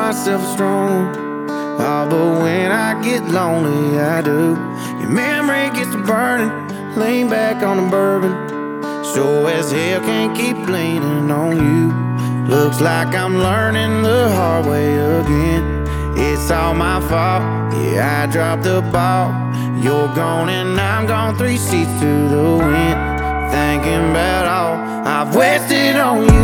myself strong. Oh, but when I get lonely, I do. Your memory gets to burning, lean back on the bourbon. Sure as hell can't keep leaning on you. Looks like I'm learning the hard way again. It's all my fault, yeah, I dropped the ball. You're gone and I'm gone, 3 seats to the wind. Thinking about all I've wasted on you.